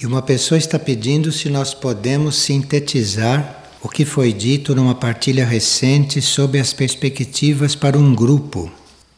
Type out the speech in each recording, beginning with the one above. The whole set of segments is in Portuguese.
E uma pessoa está pedindo se nós podemos sintetizar o que foi dito numa partilha recente sobre as perspectivas para um grupo.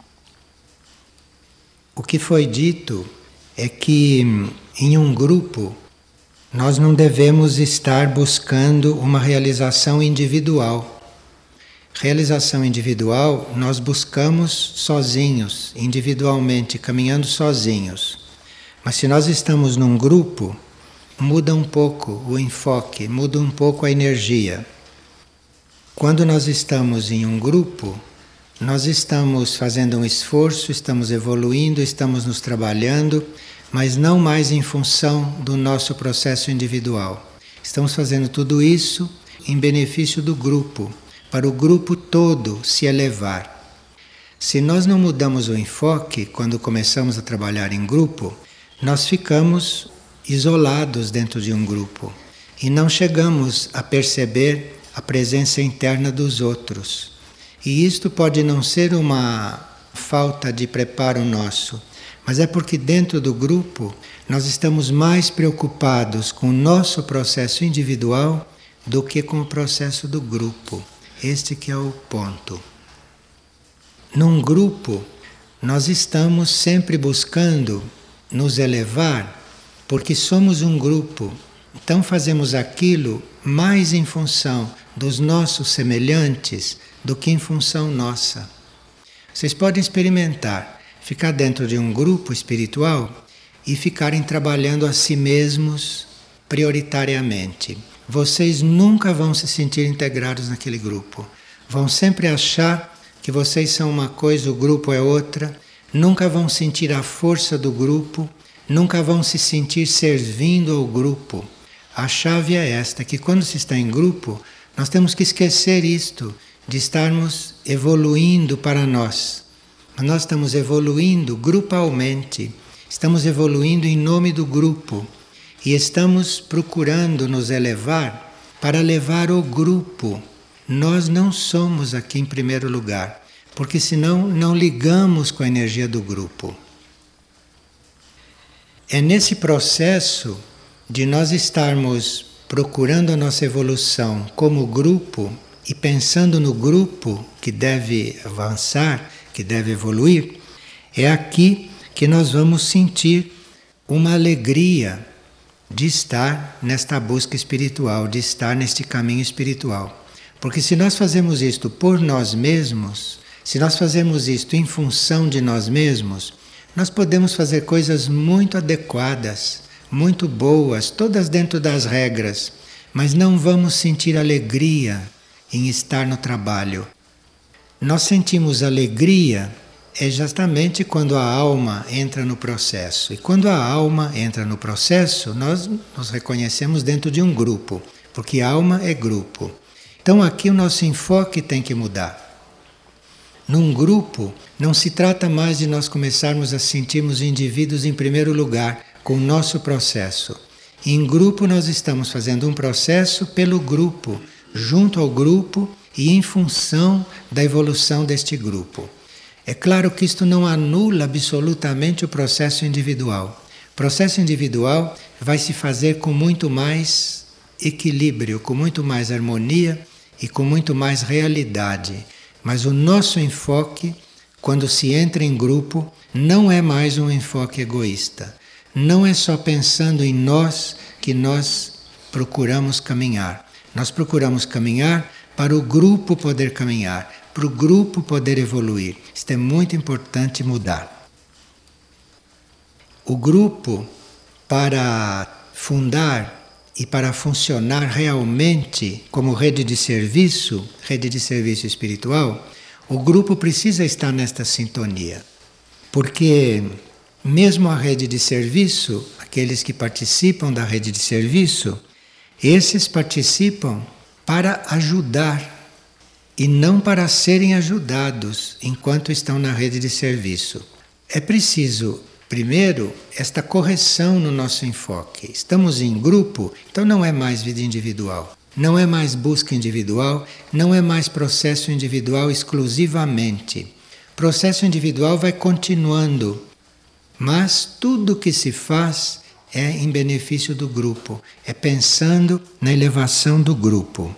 O que foi dito é que em um grupo nós não devemos estar buscando uma realização individual. Realização individual nós buscamos sozinhos, individualmente, caminhando sozinhos. Mas se nós estamos num grupo, muda um pouco o enfoque, muda um pouco a energia. Quando nós estamos em um grupo, nós estamos fazendo um esforço, estamos evoluindo, estamos nos trabalhando, mas não mais em função do nosso processo individual. Estamos fazendo tudo isso em benefício do grupo, para o grupo todo se elevar. Se nós não mudamos o enfoque quando começamos a trabalhar em grupo, nós ficamos isolados dentro de um grupo e não chegamos a perceber a presença interna dos outros. E isto pode não ser uma falta de preparo nosso, mas é porque dentro do grupo nós estamos mais preocupados com o nosso processo individual do que com o processo do grupo. Este que é o ponto. Num grupo, nós estamos sempre buscando nos elevar porque somos um grupo. Então fazemos aquilo mais em função dos nossos semelhantes do que em função nossa. Vocês podem experimentar, ficar dentro de um grupo espiritual e ficarem trabalhando a si mesmos prioritariamente. Vocês nunca vão se sentir integrados naquele grupo. Vão sempre achar que vocês são uma coisa, o grupo é outra. Nunca vão sentir a força do grupo. Nunca vão se sentir servindo ao grupo. A chave é esta, que quando se está em grupo, nós temos que esquecer isto, de estarmos evoluindo para nós. Mas nós estamos evoluindo grupalmente. Estamos evoluindo em nome do grupo. E estamos procurando nos elevar para levar o grupo. Nós não somos aqui em primeiro lugar, porque senão não ligamos com a energia do grupo. É nesse processo de nós estarmos procurando a nossa evolução como grupo e pensando no grupo que deve avançar, que deve evoluir, é aqui que nós vamos sentir uma alegria de estar nesta busca espiritual, de estar neste caminho espiritual. Porque se nós fazemos isto por nós mesmos, se nós fazemos isto em função de nós mesmos, nós podemos fazer coisas muito adequadas, muito boas, todas dentro das regras, mas não vamos sentir alegria em estar no trabalho. Nós sentimos alegria exatamente quando a alma entra no processo. E quando a alma entra no processo, nós nos reconhecemos dentro de um grupo, porque alma é grupo. Então aqui o nosso enfoque tem que mudar. Num grupo, não se trata mais de nós começarmos a sentirmos indivíduos em primeiro lugar, com o nosso processo. Em grupo nós estamos fazendo um processo pelo grupo, junto ao grupo e em função da evolução deste grupo. É claro que isto não anula absolutamente o processo individual. O processo individual vai se fazer com muito mais equilíbrio, com muito mais harmonia e com muito mais realidade. Mas o nosso enfoque, quando se entra em grupo, não é mais um enfoque egoísta. Não é só pensando em nós que nós procuramos caminhar. Nós procuramos caminhar para o grupo poder caminhar, para o grupo poder evoluir. Isto é muito importante mudar. O grupo, para fundar e para funcionar realmente como rede de serviço espiritual, o grupo precisa estar nesta sintonia. Porque mesmo a rede de serviço, aqueles que participam da rede de serviço, esses participam para ajudar e não para serem ajudados enquanto estão na rede de serviço. É preciso, primeiro, esta correção no nosso enfoque. Estamos em grupo, então não é mais vida individual, não é mais busca individual, não é mais processo individual exclusivamente. Processo individual vai continuando, mas tudo que se faz é em benefício do grupo, é pensando na elevação do grupo.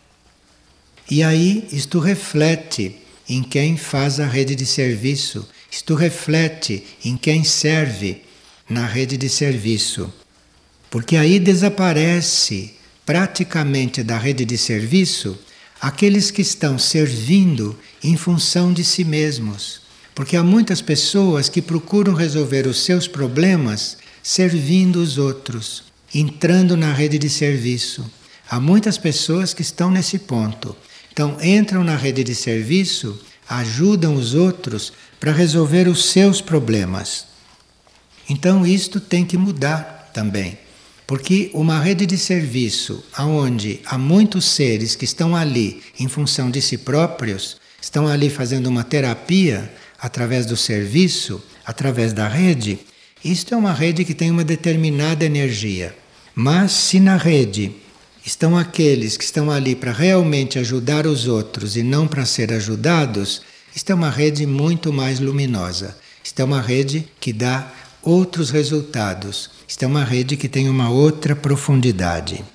E aí isto reflete em quem faz a rede de serviço, isto reflete em quem serve na rede de serviço. Porque aí desaparece praticamente da rede de serviço aqueles que estão servindo em função de si mesmos. Porque há muitas pessoas que procuram resolver os seus problemas servindo os outros, entrando na rede de serviço. Há muitas pessoas que estão nesse ponto. Então entram na rede de serviço, ajudam os outros para resolver os seus problemas. Então isto tem que mudar também. Porque uma rede de serviço onde há muitos seres que estão ali em função de si próprios, estão ali fazendo uma terapia através do serviço, através da rede, isto é uma rede que tem uma determinada energia. Mas se na rede estão aqueles que estão ali para realmente ajudar os outros e não para ser ajudados, isto é uma rede muito mais luminosa. Isto é uma rede que dá outros resultados. Isto é uma rede que tem uma outra profundidade.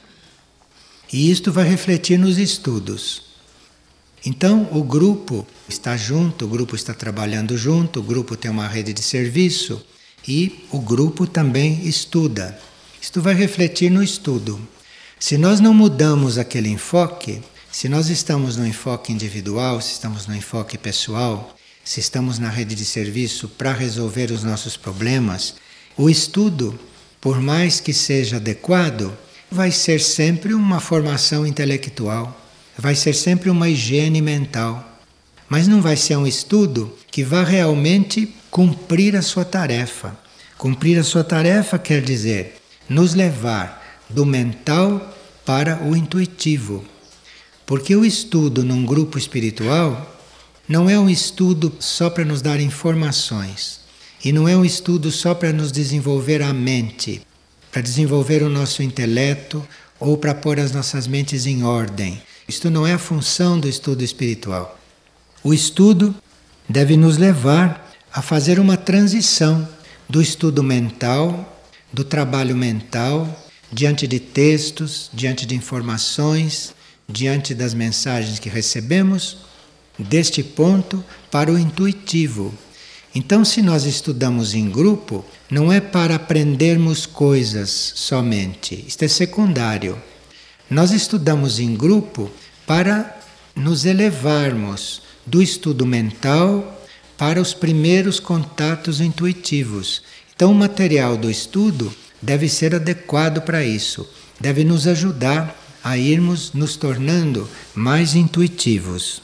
E isto vai refletir nos estudos. Então o grupo está junto, o grupo está trabalhando junto, o grupo tem uma rede de serviço e o grupo também estuda. Isto vai refletir no estudo. Se nós não mudamos aquele enfoque, se nós estamos no enfoque individual, se estamos no enfoque pessoal, se estamos na rede de serviço para resolver os nossos problemas, o estudo, por mais que seja adequado, vai ser sempre uma formação intelectual, vai ser sempre uma higiene mental. Mas não vai ser um estudo que vá realmente cumprir a sua tarefa. Cumprir a sua tarefa quer dizer nos levar do mental para o intuitivo. Porque o estudo num grupo espiritual não é um estudo só para nos dar informações. E não é um estudo só para nos desenvolver a mente, para desenvolver o nosso intelecto ou para pôr as nossas mentes em ordem. Isto não é a função do estudo espiritual. O estudo deve nos levar a fazer uma transição do estudo mental, do trabalho mental, diante de textos, diante de informações, diante das mensagens que recebemos, deste ponto para o intuitivo. Então, se nós estudamos em grupo, não é para aprendermos coisas somente, isto é secundário. Nós estudamos em grupo para nos elevarmos do estudo mental para os primeiros contatos intuitivos. Então, o material do estudo deve ser adequado para isso, deve nos ajudar a irmos nos tornando mais intuitivos.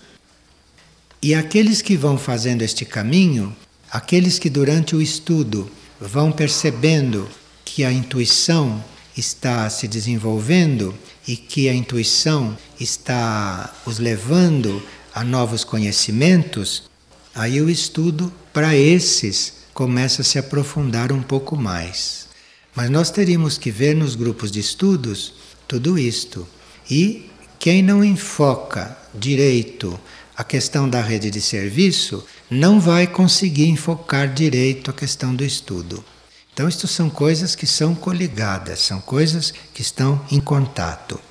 E aqueles que vão fazendo este caminho, aqueles que durante o estudo vão percebendo que a intuição está se desenvolvendo e que a intuição está os levando a novos conhecimentos, aí o estudo para esses começa a se aprofundar um pouco mais. Mas nós teríamos que ver nos grupos de estudos tudo isto. E quem não enfoca direito a questão da rede de serviço não vai conseguir enfocar direito a questão do estudo. Então, isto são coisas que são coligadas, são coisas que estão em contato.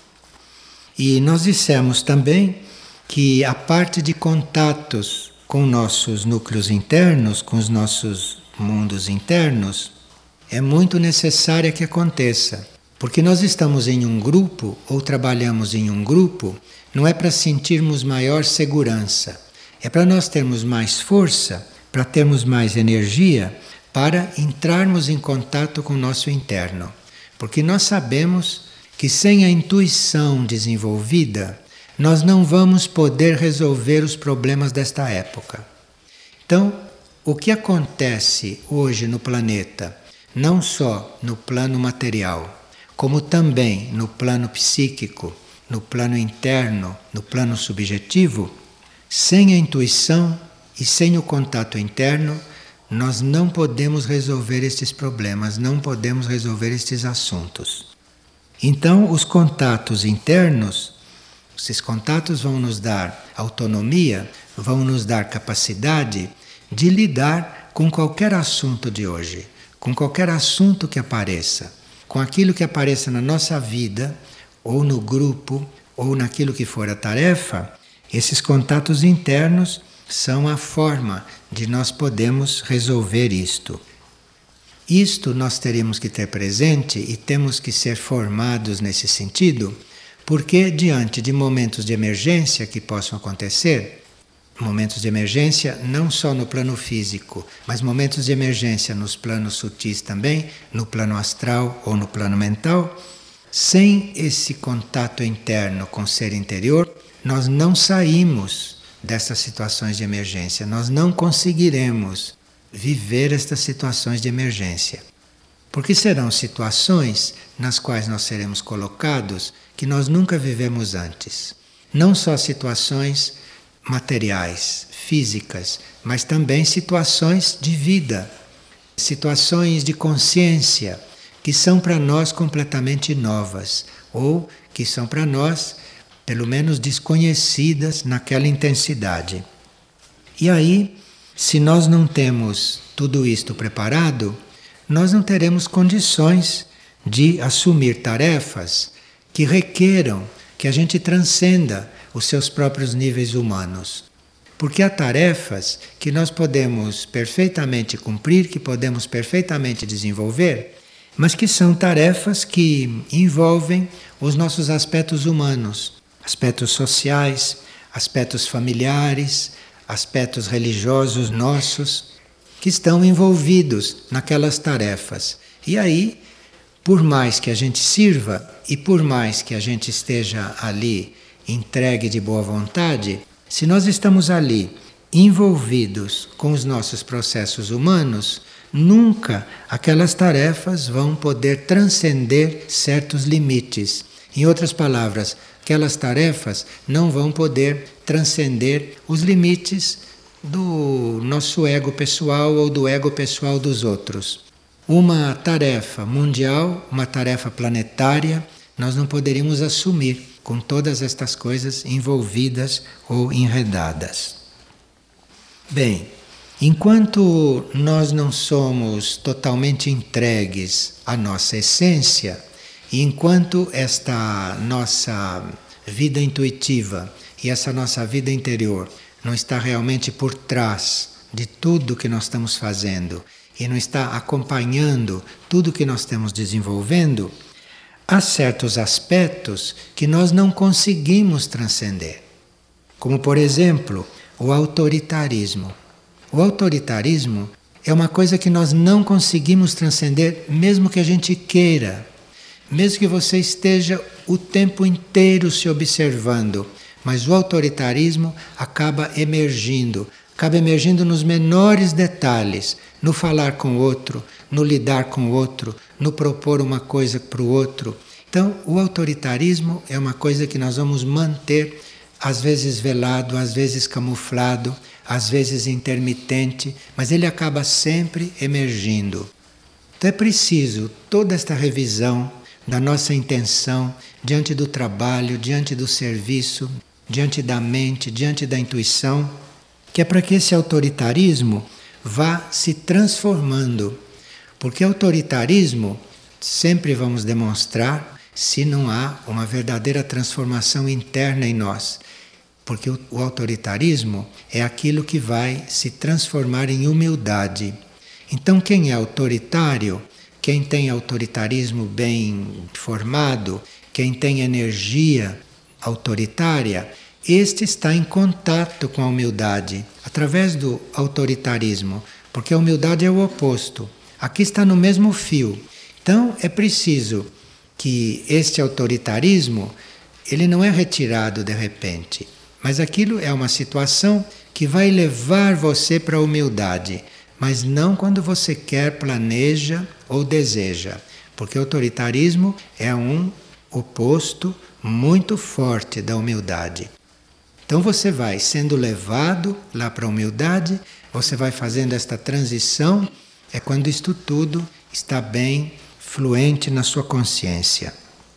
E nós dissemos também que a parte de contatos com nossos núcleos internos, com os nossos mundos internos, é muito necessária que aconteça. Porque nós estamos em um grupo ou trabalhamos em um grupo, não é para sentirmos maior segurança, é para nós termos mais força, para termos mais energia, para entrarmos em contato com o nosso interno. Porque nós sabemos que sem a intuição desenvolvida, nós não vamos poder resolver os problemas desta época. Então, o que acontece hoje no planeta, não só no plano material, como também no plano psíquico, no plano interno, no plano subjetivo, sem a intuição e sem o contato interno, nós não podemos resolver estes problemas, não podemos resolver estes assuntos. Então, os contatos internos, esses contatos vão nos dar autonomia, vão nos dar capacidade de lidar com qualquer assunto de hoje, com qualquer assunto que apareça, com aquilo que apareça na nossa vida, ou no grupo, ou naquilo que for a tarefa, esses contatos internos são a forma de nós podermos resolver isto. Isto nós teremos que ter presente e temos que ser formados nesse sentido, porque diante de momentos de emergência que possam acontecer, momentos de emergência não só no plano físico, mas momentos de emergência nos planos sutis também, no plano astral ou no plano mental, sem esse contato interno com o ser interior, nós não saímos dessas situações de emergência, nós não conseguiremos viver estas situações de emergência. Porque serão situações nas quais nós seremos colocados que nós nunca vivemos antes. Não só situações materiais, físicas, mas também situações de vida, situações de consciência, que são para nós completamente novas, ou que são para nós, pelo menos, desconhecidas naquela intensidade. E aí, se nós não temos tudo isto preparado, nós não teremos condições de assumir tarefas que requeram que a gente transcenda os seus próprios níveis humanos. Porque há tarefas que nós podemos perfeitamente cumprir, que podemos perfeitamente desenvolver, mas que são tarefas que envolvem os nossos aspectos humanos, aspectos sociais, aspectos familiares, aspectos religiosos nossos, que estão envolvidos naquelas tarefas. E aí, por mais que a gente sirva e por mais que a gente esteja ali entregue de boa vontade, se nós estamos ali envolvidos com os nossos processos humanos, nunca aquelas tarefas vão poder transcender certos limites. Em outras palavras, aquelas tarefas não vão poder transcender os limites do nosso ego pessoal ou do ego pessoal dos outros. Uma tarefa mundial, uma tarefa planetária, nós não poderíamos assumir com todas estas coisas envolvidas ou enredadas. Bem, enquanto nós não somos totalmente entregues à nossa essência, e enquanto esta nossa vida intuitiva e essa nossa vida interior não está realmente por trás de tudo que nós estamos fazendo e não está acompanhando tudo que nós estamos desenvolvendo, há certos aspectos que nós não conseguimos transcender. Como, por exemplo, o autoritarismo. O autoritarismo é uma coisa que nós não conseguimos transcender, mesmo que a gente queira. Mesmo que você esteja o tempo inteiro se observando, mas o autoritarismo acaba emergindo nos menores detalhes, no falar com o outro, no lidar com o outro, no propor uma coisa para o outro. Então, o autoritarismo é uma coisa que nós vamos manter, às vezes velado, às vezes camuflado, às vezes intermitente, mas ele acaba sempre emergindo. Então é preciso toda esta revisão da nossa intenção diante do trabalho, diante do serviço, diante da mente, diante da intuição, que é para que esse autoritarismo vá se transformando. Porque autoritarismo sempre vamos demonstrar se não há uma verdadeira transformação interna em nós. Porque o autoritarismo é aquilo que vai se transformar em humildade. Então quem é autoritário, quem tem autoritarismo bem formado, quem tem energia autoritária, este está em contato com a humildade, através do autoritarismo, porque a humildade é o oposto. Aqui está no mesmo fio. Então é preciso que este autoritarismo, ele não é retirado de repente, mas aquilo é uma situação que vai levar você para a humildade, mas não quando você quer, planeja ou deseja, porque o autoritarismo é um oposto muito forte da humildade. Então você vai sendo levado lá para a humildade, você vai fazendo esta transição, é quando isto tudo está bem fluente na sua consciência.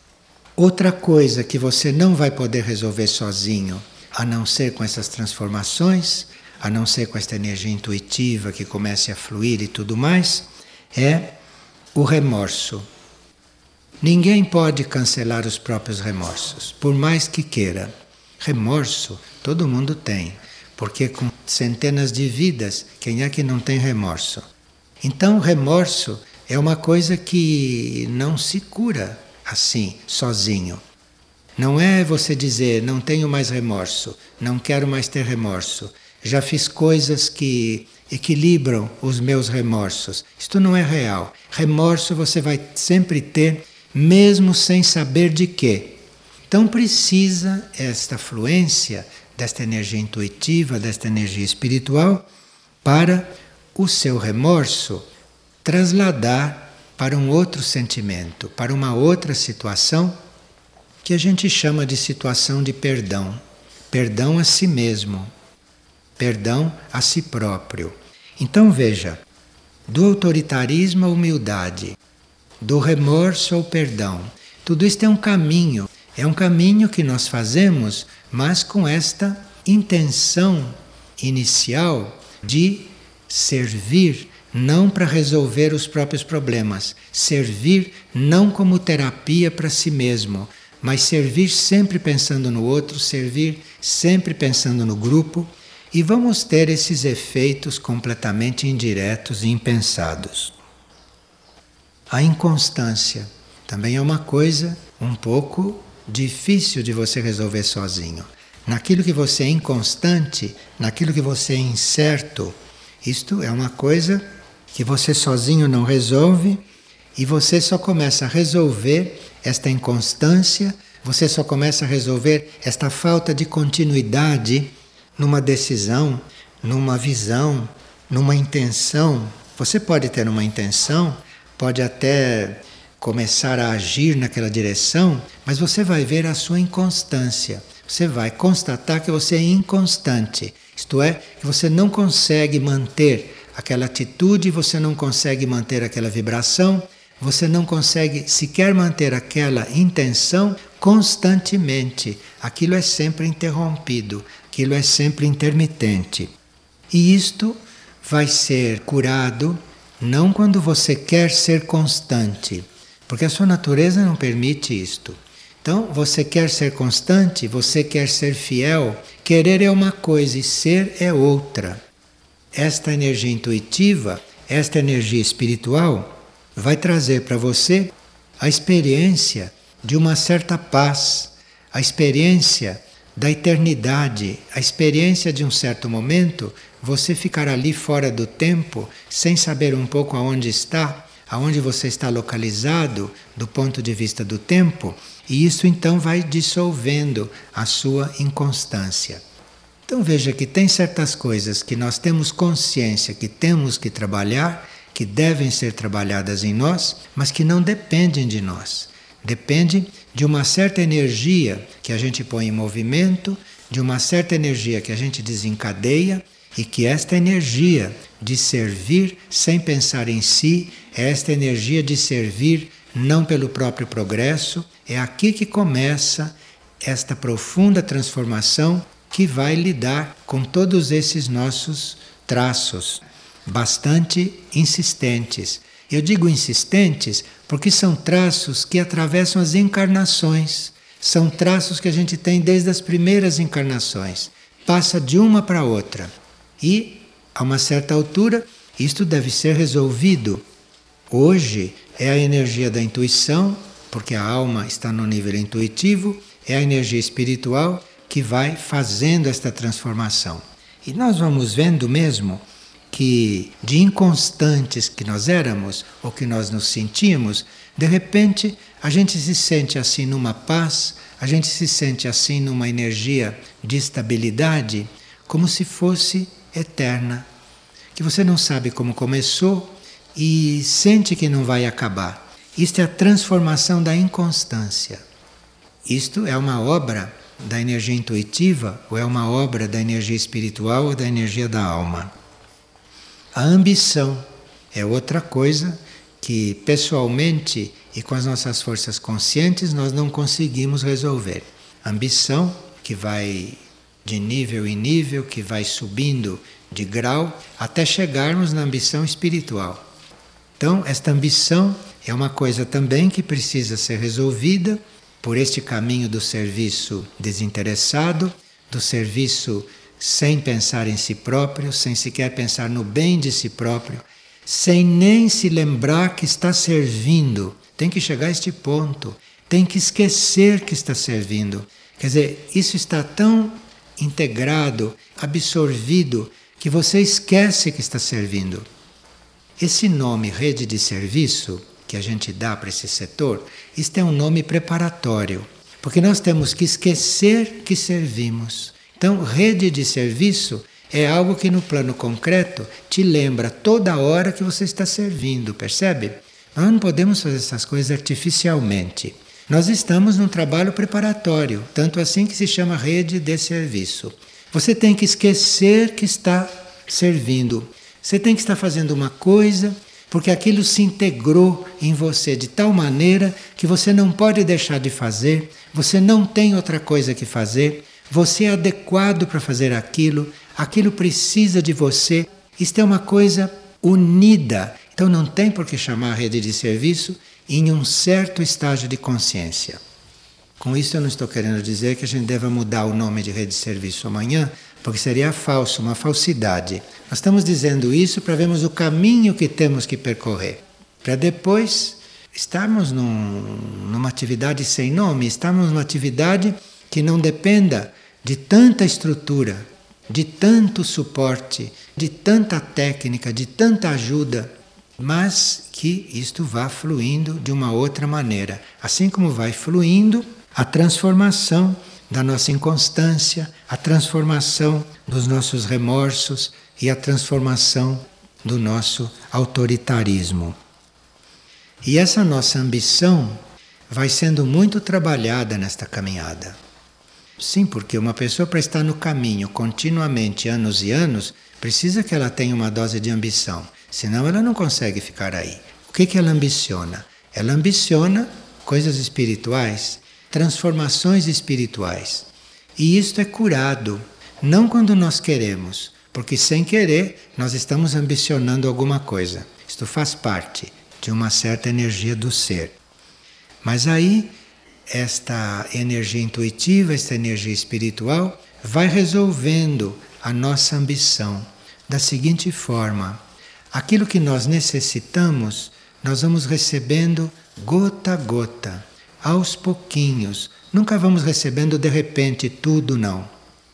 Outra coisa que você não vai poder resolver sozinho, a não ser com essas transformações, a não ser com esta energia intuitiva que comece a fluir e tudo mais, é o remorso. Ninguém pode cancelar os próprios remorsos, por mais que queira. Remorso todo mundo tem, porque com centenas de vidas, quem é que não tem remorso? Então, remorso é uma coisa que não se cura assim, sozinho. Não é você dizer, não tenho mais remorso, não quero mais ter remorso, já fiz coisas que equilibram os meus remorsos. Isto não é real. Remorso você vai sempre ter, mesmo sem saber de quê. Então precisa esta fluência desta energia intuitiva, desta energia espiritual, para o seu remorso trasladar para um outro sentimento, para uma outra situação que a gente chama de situação de perdão. Perdão a si mesmo, perdão a si próprio. Então veja, do autoritarismo à humildade, do remorso ao perdão, tudo isso é um caminho que nós fazemos, mas com esta intenção inicial de servir não para resolver os próprios problemas, servir não como terapia para si mesmo, mas servir sempre pensando no outro, servir sempre pensando no grupo, e vamos ter esses efeitos completamente indiretos e impensados. A inconstância também é uma coisa um pouco difícil de você resolver sozinho. Naquilo que você é inconstante, naquilo que você é incerto, isto é uma coisa que você sozinho não resolve, e você só começa a resolver esta inconstância, você só começa a resolver esta falta de continuidade numa decisão, numa visão, numa intenção. Você pode ter uma intenção, pode até começar a agir naquela direção, mas você vai ver a sua inconstância. Você vai constatar que você é inconstante, isto é, que você não consegue manter aquela atitude, você não consegue manter aquela vibração, você não consegue sequer manter aquela intenção constantemente. Aquilo é sempre interrompido, aquilo é sempre intermitente. E isto vai ser curado não quando você quer ser constante, porque a sua natureza não permite isto. Então, você quer ser constante, você quer ser fiel, querer é uma coisa e ser é outra. Esta energia intuitiva, esta energia espiritual, vai trazer para você a experiência de uma certa paz, a experiência da eternidade, a experiência de um certo momento, você ficar ali fora do tempo, sem saber um pouco aonde está, aonde você está localizado do ponto de vista do tempo, e isso então vai dissolvendo a sua inconstância. Então veja que tem certas coisas que nós temos consciência que temos que trabalhar, que devem ser trabalhadas em nós, mas que não dependem de nós. Depende de uma certa energia que a gente põe em movimento, de uma certa energia que a gente desencadeia, e que esta energia de servir sem pensar em si, esta energia de servir não pelo próprio progresso, é aqui que começa esta profunda transformação que vai lidar com todos esses nossos traços bastante insistentes. Eu digo insistentes porque são traços que atravessam as encarnações. São traços que a gente tem desde as primeiras encarnações. Passa de uma para outra. E, a uma certa altura, isto deve ser resolvido. Hoje é a energia da intuição, porque a alma está no nível intuitivo, é a energia espiritual que vai fazendo esta transformação. E nós vamos vendo mesmo que de inconstantes que nós éramos, ou que nós nos sentimos, de repente a gente se sente assim numa paz, a gente se sente assim numa energia de estabilidade, como se fosse eterna, que você não sabe como começou e sente que não vai acabar. Isto é a transformação da inconstância. Isto é uma obra da energia intuitiva, ou é uma obra da energia espiritual ou da energia da alma. A ambição é outra coisa que pessoalmente e com as nossas forças conscientes nós não conseguimos resolver. A ambição que vai de nível em nível, que vai subindo de grau até chegarmos na ambição espiritual. Então, esta ambição é uma coisa também que precisa ser resolvida por este caminho do serviço desinteressado, do serviço sem pensar em si próprio, sem sequer pensar no bem de si próprio, sem nem se lembrar que está servindo. Tem que chegar a este ponto, tem que esquecer que está servindo. Quer dizer, isso está tão integrado, absorvido, que você esquece que está servindo. Esse nome rede de serviço que a gente dá para esse setor, isto é um nome preparatório, porque nós temos que esquecer que servimos. Então, rede de serviço é algo que no plano concreto te lembra toda hora que você está servindo, percebe? Nós não podemos fazer essas coisas artificialmente. Nós estamos num trabalho preparatório, tanto assim que se chama rede de serviço. Você tem que esquecer que está servindo. Você tem que estar fazendo uma coisa, porque aquilo se integrou em você de tal maneira que você não pode deixar de fazer, você não tem outra coisa que fazer, você é adequado para fazer aquilo, aquilo precisa de você. Isto é uma coisa unida. Então não tem por que chamar a rede de serviço em um certo estágio de consciência. Com isso eu não estou querendo dizer que a gente deva mudar o nome de rede de serviço amanhã, porque seria falso, uma falsidade. Nós estamos dizendo isso para vermos o caminho que temos que percorrer, para depois estarmos numa atividade sem nome, estarmos numa atividade que não dependa de tanta estrutura, de tanto suporte, de tanta técnica, de tanta ajuda, mas que isto vá fluindo de uma outra maneira. Assim como vai fluindo a transformação da nossa inconstância, a transformação dos nossos remorsos e a transformação do nosso autoritarismo. E essa nossa ambição vai sendo muito trabalhada nesta caminhada. Sim, porque uma pessoa para estar no caminho continuamente, anos e anos, precisa que ela tenha uma dose de ambição, senão ela não consegue ficar aí. O que ela ambiciona? Ela ambiciona coisas espirituais, transformações espirituais. E isto é curado, não quando nós queremos, porque sem querer nós estamos ambicionando alguma coisa. Isto faz parte de uma certa energia do ser. Mas aí, esta energia intuitiva, esta energia espiritual, vai resolvendo a nossa ambição da seguinte forma: aquilo que nós necessitamos, nós vamos recebendo gota a gota, aos pouquinhos. Nunca vamos recebendo de repente tudo, não.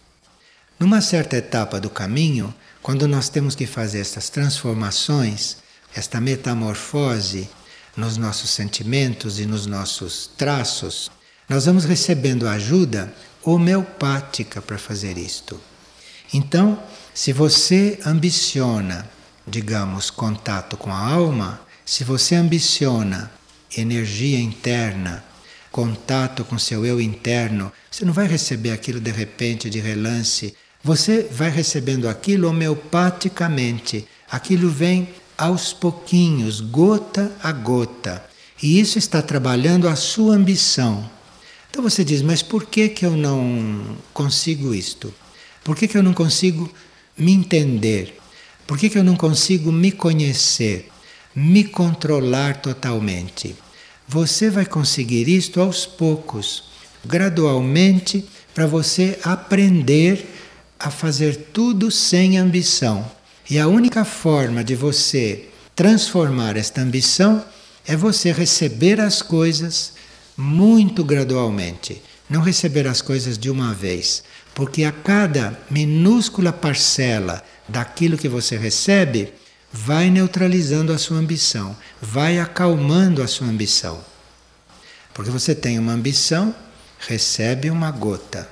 Numa certa etapa do caminho, quando nós temos que fazer essas transformações, esta metamorfose nos nossos sentimentos e nos nossos traços, nós vamos recebendo ajuda homeopática para fazer isto. Então, se você ambiciona, digamos, contato com a alma, se você ambiciona energia interna, contato com seu eu interno, você não vai receber aquilo de repente, de relance. Você vai recebendo aquilo homeopaticamente. Aquilo vem aos pouquinhos, gota a gota. E isso está trabalhando a sua ambição. Então você diz, mas por que eu não consigo isto? Por que eu não consigo me entender? Por que eu não consigo me conhecer? Me controlar totalmente? Você vai conseguir isto aos poucos, gradualmente, para você aprender a fazer tudo sem ambição. E a única forma de você transformar esta ambição é você receber as coisas muito gradualmente. Não receber as coisas de uma vez. Porque a cada minúscula parcela daquilo que você recebe, vai neutralizando a sua ambição, vai acalmando a sua ambição. Porque você tem uma ambição, recebe uma gota.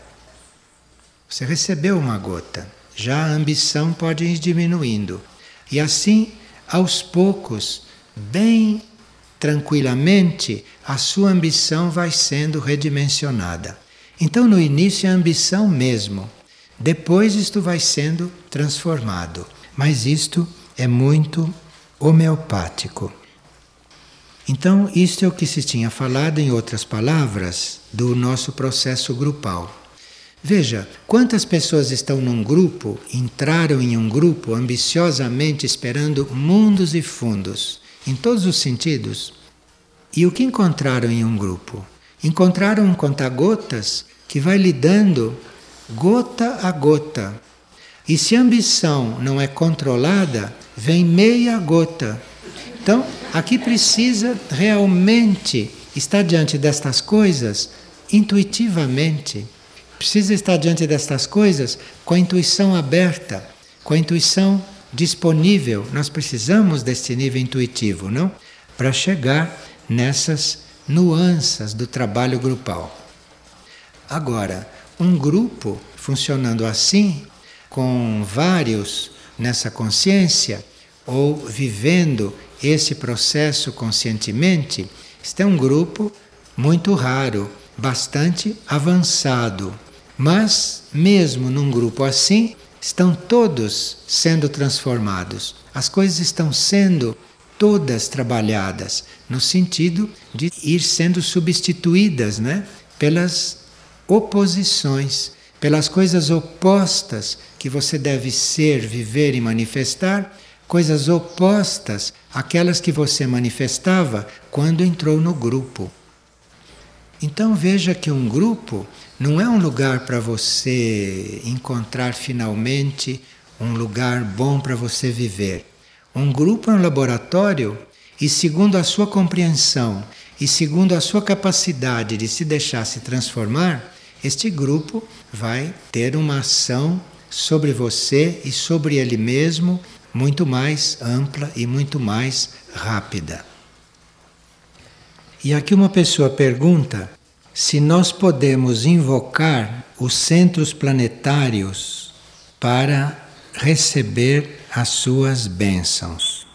Você recebeu uma gota, já a ambição pode ir diminuindo. E assim, aos poucos, bem tranquilamente, a sua ambição vai sendo redimensionada. Então, no início é a ambição mesmo. Depois isto vai sendo transformado. Mas isto é muito homeopático. Então, isto é o que se tinha falado, em outras palavras, do nosso processo grupal. Veja, quantas pessoas estão num grupo, entraram em um grupo ambiciosamente esperando mundos e fundos, em todos os sentidos. E o que encontraram em um grupo? Encontraram um conta-gotas que vai lidando gota a gota. E se a ambição não é controlada, vem meia gota. Então, aqui precisa realmente estar diante destas coisas intuitivamente. Precisa estar diante destas coisas com a intuição aberta, com a intuição disponível. Nós precisamos desse nível intuitivo, não? Para chegar nessas nuances do trabalho grupal. Agora, um grupo funcionando assim, com vários nessa consciência, ou vivendo esse processo conscientemente, este é um grupo muito raro, bastante avançado. Mas, mesmo num grupo assim, estão todos sendo transformados. As coisas estão sendo todas trabalhadas, no sentido de ir sendo substituídas, né, pelas oposições, pelas coisas opostas que você deve ser, viver e manifestar, coisas opostas àquelas que você manifestava quando entrou no grupo. Então veja que um grupo não é um lugar para você encontrar finalmente um lugar bom para você viver. Um grupo é um laboratório e, segundo a sua compreensão e segundo a sua capacidade de se deixar se transformar, este grupo vai ter uma ação sobre você e sobre ele mesmo muito mais ampla e muito mais rápida. E aqui uma pessoa pergunta se nós podemos invocar os centros planetários para receber as suas bênçãos.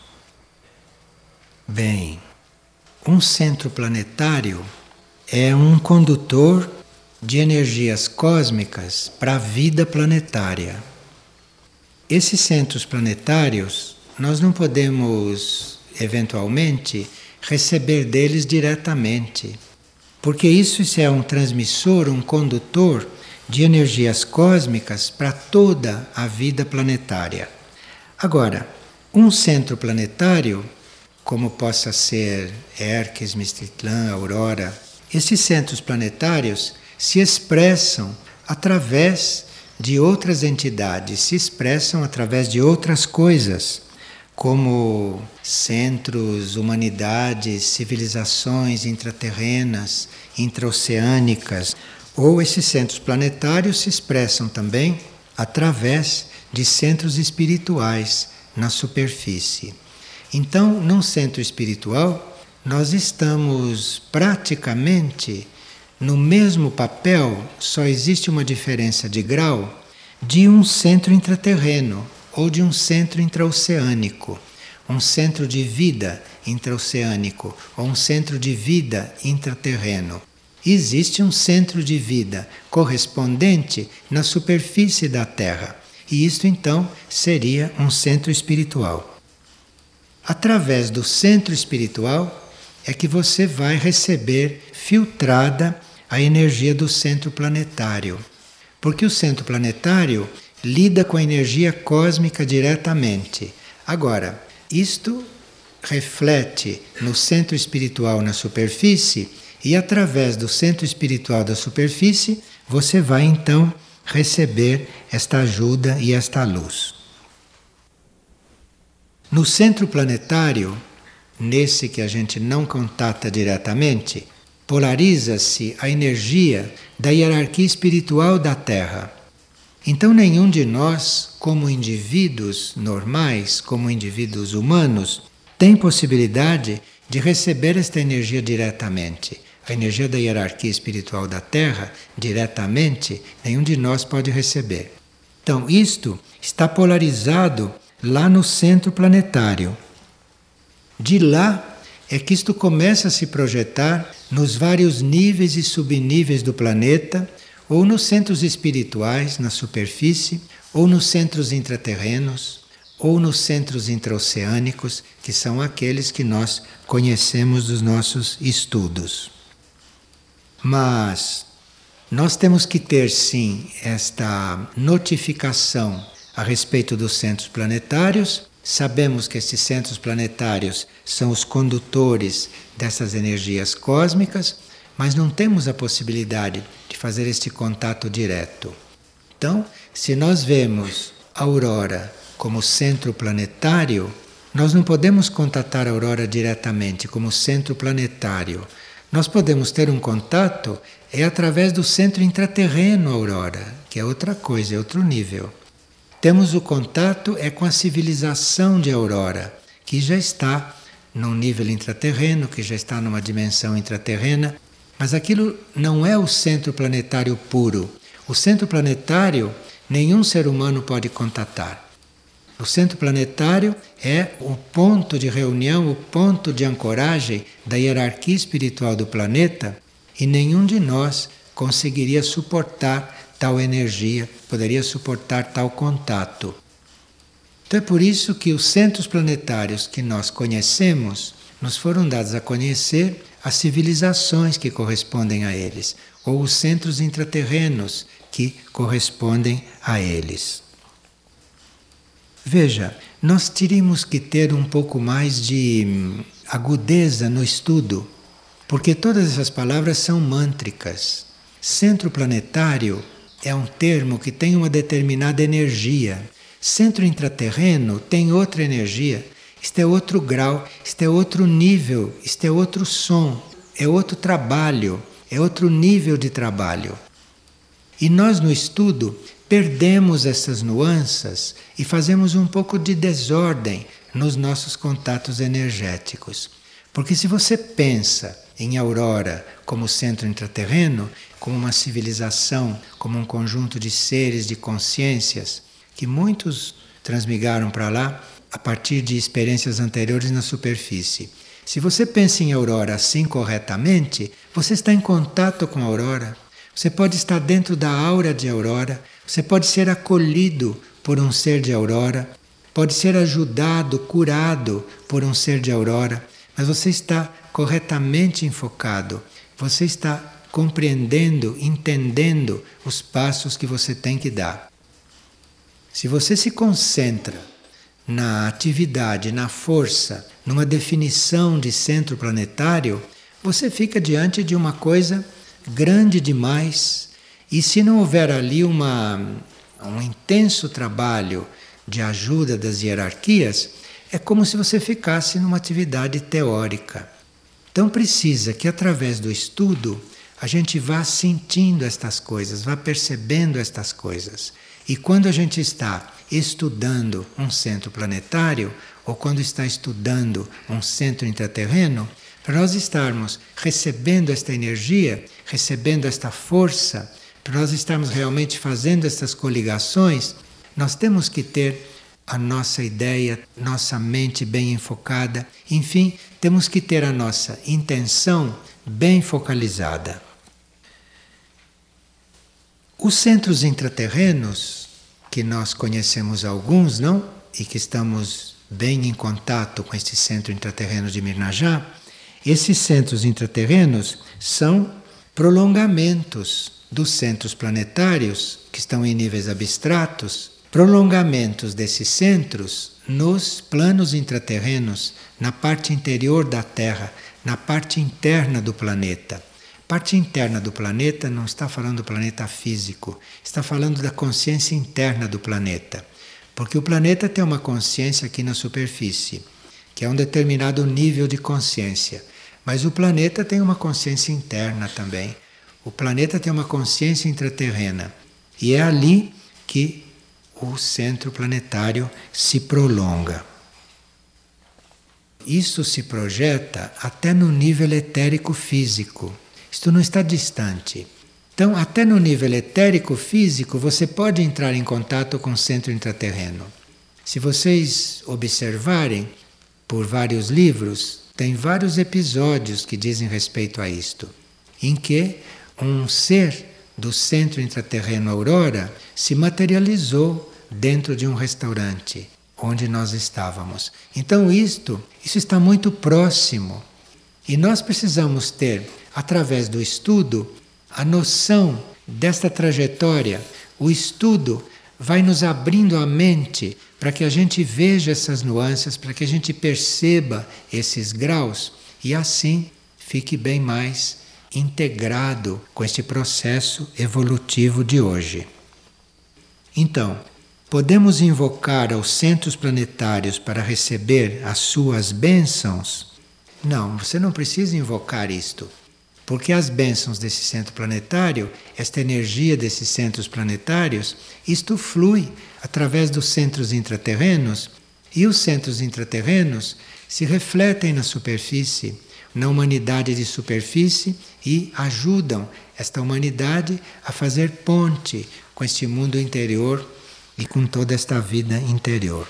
Bem, um centro planetário é um condutor de energias cósmicas para a vida planetária. Esses centros planetários, nós não podemos, eventualmente, receber deles diretamente, porque isso é um transmissor, um condutor de energias cósmicas para toda a vida planetária. Agora, um centro planetário, como possa ser Herques, Mistritlan, Aurora, esses centros planetários se expressam através de outras entidades, se expressam através de outras coisas, como centros, humanidades, civilizações intraterrenas, intraoceânicas, ou esses centros planetários se expressam também através de centros espirituais na superfície. Então, num centro espiritual, nós estamos praticamente no mesmo papel, só existe uma diferença de grau, de um centro intraterreno ou de um centro intraoceânico, um centro de vida intraoceânico ou um centro de vida intraterreno. Existe um centro de vida correspondente na superfície da Terra, e isto então seria um centro espiritual. Através do centro espiritual é que você vai receber filtrada a energia do centro planetário, porque o centro planetário lida com a energia cósmica diretamente. Agora, isto reflete no centro espiritual na superfície e através do centro espiritual da superfície você vai então receber esta ajuda e esta luz. No centro planetário, nesse que a gente não contata diretamente, polariza-se a energia da hierarquia espiritual da Terra. Então nenhum de nós, como indivíduos normais, como indivíduos humanos, tem possibilidade de receber esta energia diretamente. A energia da hierarquia espiritual da Terra, diretamente, nenhum de nós pode receber. Então, isto está polarizado lá no centro planetário. De lá é que isto começa a se projetar nos vários níveis e subníveis do planeta, ou nos centros espirituais, na superfície, ou nos centros intraterrenos, ou nos centros intraoceânicos, que são aqueles que nós conhecemos dos nossos estudos. Mas nós temos que ter, sim, esta notificação a respeito dos centros planetários, sabemos que esses centros planetários são os condutores dessas energias cósmicas, mas não temos a possibilidade de fazer este contato direto. Então, se nós vemos a aurora como centro planetário, nós não podemos contatar a aurora diretamente como centro planetário. Nós podemos ter um contato através do centro intraterreno aurora, que é outra coisa, é outro nível. Temos o contato com a civilização de aurora, que já está num nível intraterreno, que já está numa dimensão intraterrena, mas aquilo não é o centro planetário puro. O centro planetário nenhum ser humano pode contatar. O centro planetário é o ponto de reunião, o ponto de ancoragem da hierarquia espiritual do planeta, e nenhum de nós conseguiria suportar tal energia, poderia suportar tal contato. Então é por isso que os centros planetários que nós conhecemos nos foram dados a conhecer as civilizações que correspondem a eles, ou os centros intraterrenos que correspondem a eles. Veja, nós teríamos que ter um pouco mais de agudeza no estudo, porque todas essas palavras são mântricas. Centro planetário é um termo que tem uma determinada energia. Centro intraterreno tem outra energia. Isto é outro grau, isto é outro nível, isto é outro som, é outro trabalho, é outro nível de trabalho. E nós no estudo perdemos essas nuances e fazemos um pouco de desordem nos nossos contatos energéticos. Porque se você pensa em aurora como centro intraterreno, como uma civilização, como um conjunto de seres, de consciências, que muitos transmigraram para lá a partir de experiências anteriores na superfície. Se você pensa em aurora assim corretamente, você está em contato com a aurora. Você pode estar dentro da aura de aurora, você pode ser acolhido por um ser de aurora, pode ser ajudado, curado por um ser de aurora, mas você está corretamente enfocado, você está compreendendo, entendendo os passos que você tem que dar. Se você se concentra na atividade, na força, numa definição de centro planetário, você fica diante de uma coisa grande demais, e se não houver ali um intenso trabalho de ajuda das hierarquias, é como se você ficasse numa atividade teórica. Então precisa que através do estudo a gente vá sentindo estas coisas, vá percebendo estas coisas. E quando a gente está estudando um centro planetário, ou quando está estudando um centro intraterreno, para nós estarmos recebendo esta energia, recebendo esta força, para nós estarmos realmente fazendo estas coligações, nós temos que ter a nossa ideia, nossa mente bem enfocada, enfim, temos que ter a nossa intenção bem focalizada. Os centros intraterrenos, que nós conhecemos alguns, não? E que estamos bem em contato com este centro intraterreno de Mirnajá, esses centros intraterrenos são prolongamentos dos centros planetários, que estão em níveis abstratos, prolongamentos desses centros nos planos intraterrenos, na parte interior da Terra, na parte interna do planeta. Parte interna do planeta não está falando do planeta físico, está falando da consciência interna do planeta. Porque o planeta tem uma consciência aqui na superfície, que é um determinado nível de consciência. Mas o planeta tem uma consciência interna também. O planeta tem uma consciência intraterrena. E é ali que o centro planetário se prolonga. Isso se projeta até no nível etérico físico. Isto não está distante. Então, até no nível etérico físico, você pode entrar em contato com o centro intraterreno. Se vocês observarem por vários livros, tem vários episódios que dizem respeito a isto, em que um ser do centro intraterreno Aurora se materializou dentro de um restaurante onde nós estávamos. Então isso está muito próximo. E nós precisamos ter, através do estudo, a noção desta trajetória. O estudo vai nos abrindo a mente para que a gente veja essas nuances, para que a gente perceba esses graus e assim fique bem mais integrado com este processo evolutivo de hoje. Então, podemos invocar aos centros planetários para receber as suas bênçãos? Não, você não precisa invocar isto. Porque as bênçãos desse centro planetário, esta energia desses centros planetários, isto flui através dos centros intraterrenos e os centros intraterrenos se refletem na superfície, na humanidade de superfície e ajudam esta humanidade a fazer ponte com este mundo interior e com toda esta vida interior.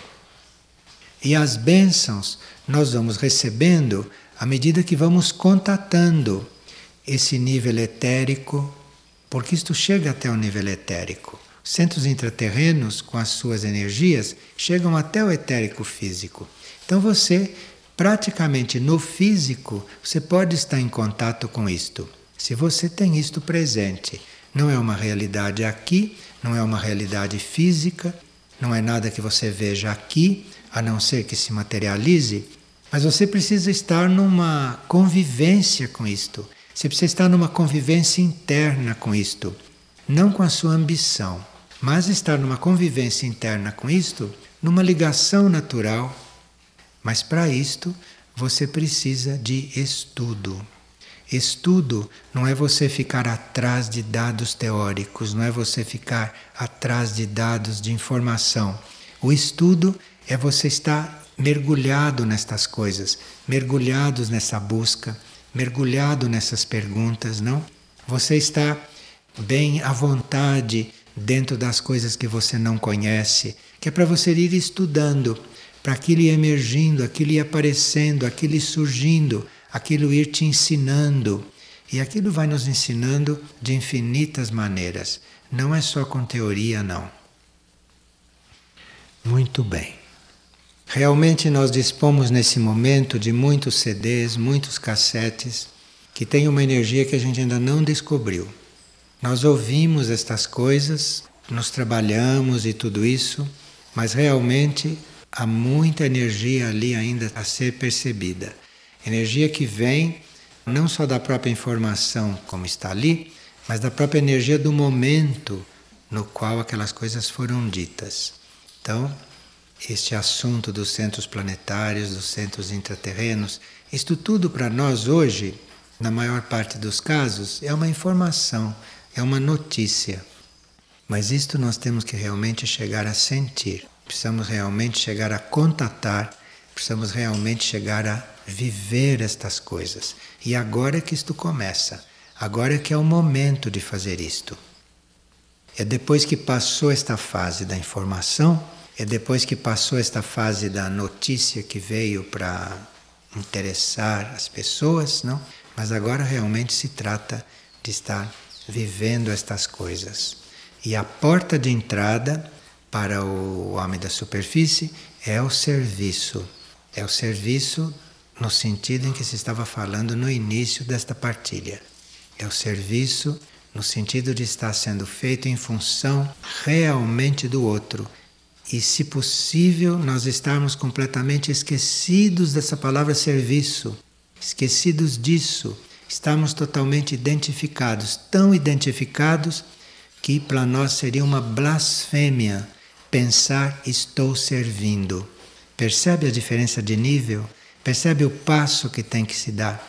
E as bênçãos nós vamos recebendo à medida que vamos contatando esse nível etérico, porque isto chega até o nível etérico. Os centros intraterrenos, com as suas energias, chegam até o etérico físico. Então você, praticamente no físico, você pode estar em contato com isto. Se você tem isto presente, não é uma realidade aqui, não é uma realidade física, não é nada que você veja aqui, a não ser que se materialize, mas você precisa estar numa convivência com isto. Você precisa estar numa convivência interna com isto, não com a sua ambição, mas estar numa convivência interna com isto, numa ligação natural. Mas para isto você precisa de estudo. Estudo não é você ficar atrás de dados teóricos, não é você ficar atrás de dados de informação. O estudo é você estar mergulhado nestas coisas, mergulhados nessa busca, mergulhado nessas perguntas, não? Você está bem à vontade dentro das coisas que você não conhece, que é para você ir estudando, para aquilo ir emergindo, aquilo ir aparecendo, aquilo ir surgindo, aquilo ir te ensinando. E aquilo vai nos ensinando de infinitas maneiras. Não é só com teoria, não. Muito bem. Realmente nós dispomos nesse momento de muitos CDs, muitos cassetes, que têm uma energia que a gente ainda não descobriu. Nós ouvimos estas coisas, nos trabalhamos e tudo isso, mas realmente há muita energia ali ainda a ser percebida. Energia que vem não só da própria informação como está ali, mas da própria energia do momento no qual aquelas coisas foram ditas. Então, este assunto dos centros planetários, dos centros intraterrenos, isto tudo para nós hoje, na maior parte dos casos, é uma informação, é uma notícia. Mas isto nós temos que realmente chegar a sentir, precisamos realmente chegar a contatar, precisamos realmente chegar a viver estas coisas. E agora é que isto começa, agora é que é o momento de fazer isto. É depois que passou esta fase da informação, é depois que passou esta fase da notícia que veio para interessar as pessoas, não? Mas agora realmente se trata de estar vivendo estas coisas. E a porta de entrada para o homem da superfície é o serviço. É o serviço no sentido em que se estava falando no início desta partilha. É o serviço no sentido de estar sendo feito em função realmente do outro. E, se possível, nós estarmos completamente esquecidos dessa palavra serviço, esquecidos disso, estarmos totalmente identificados, tão identificados que para nós seria uma blasfêmia pensar estou servindo. Percebe a diferença de nível? Percebe o passo que tem que se dar?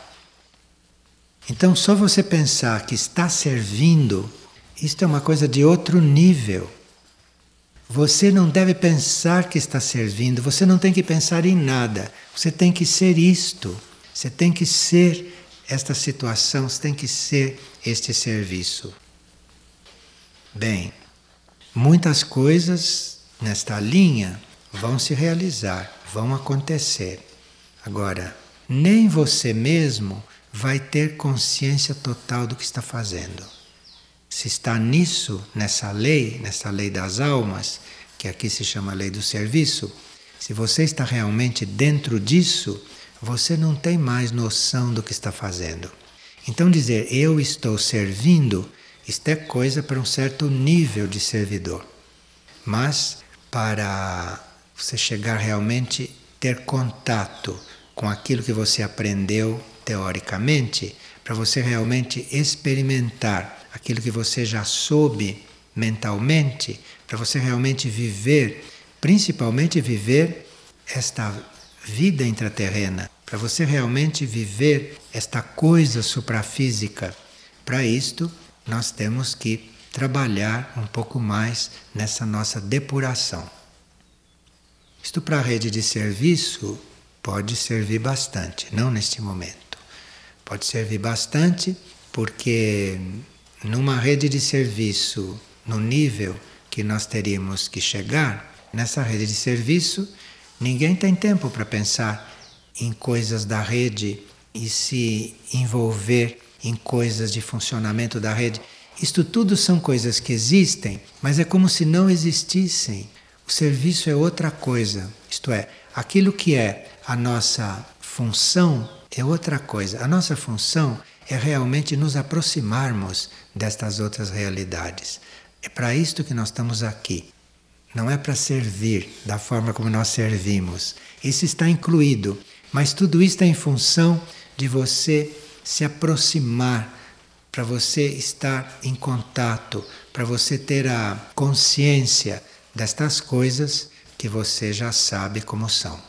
Então, só você pensar que está servindo, isto é uma coisa de outro nível. Você não deve pensar que está servindo, você não tem que pensar em nada. Você tem que ser isto, você tem que ser esta situação, você tem que ser este serviço. Bem, muitas coisas nesta linha vão se realizar, vão acontecer. Agora, nem você mesmo vai ter consciência total do que está fazendo. Se está nisso, nessa lei das almas, que aqui se chama lei do serviço, se você está realmente dentro disso, você não tem mais noção do que está fazendo. Então dizer eu estou servindo, isto é coisa para um certo nível de servidor. Mas para você chegar realmente ter contato com aquilo que você aprendeu teoricamente, para você realmente experimentar aquilo que você já soube mentalmente, para você realmente viver, principalmente viver esta vida intraterrena, para você realmente viver esta coisa suprafísica. Para isto, nós temos que trabalhar um pouco mais nessa nossa depuração. Isto para a rede de serviço pode servir bastante, não neste momento. Pode servir bastante porque numa rede de serviço, no nível que nós teríamos que chegar, nessa rede de serviço, ninguém tem tempo para pensar em coisas da rede e se envolver em coisas de funcionamento da rede. Isto tudo são coisas que existem, mas é como se não existissem. O serviço é outra coisa, isto é, aquilo que é a nossa função é outra coisa. A nossa função é realmente nos aproximarmos destas outras realidades. É para isto que nós estamos aqui. Não é para servir da forma como nós servimos. Isso está incluído, mas tudo isso é em função de você se aproximar, para você estar em contato, para você ter a consciência destas coisas que você já sabe como são.